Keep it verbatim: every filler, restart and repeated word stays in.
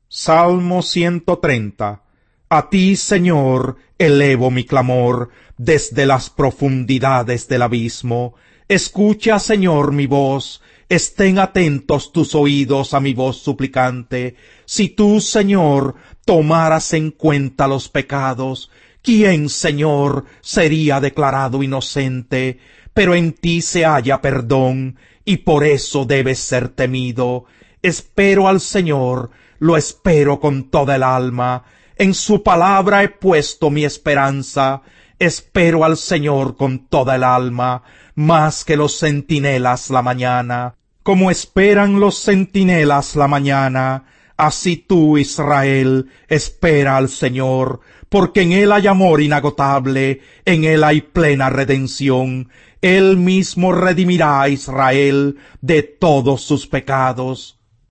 Salmo ciento treinta. A ti, Señor, elevo mi clamor desde las profundidades del abismo. Escucha, Señor, mi voz. Estén atentos tus oídos a mi voz suplicante. Si tú, Señor, tomaras en cuenta los pecados, ¿quién, Señor, sería declarado inocente? Pero en ti se halla perdón, y por eso debes ser temido. Espero al Señor, lo espero con toda el alma. En su palabra he puesto mi esperanza. Espero al Señor con toda el alma, más que los centinelas la mañana. Como esperan los centinelas la mañana, así tú, Israel, espera al Señor, porque en él hay amor inagotable, en él hay plena redención. Él mismo redimirá a Israel de todos sus pecados.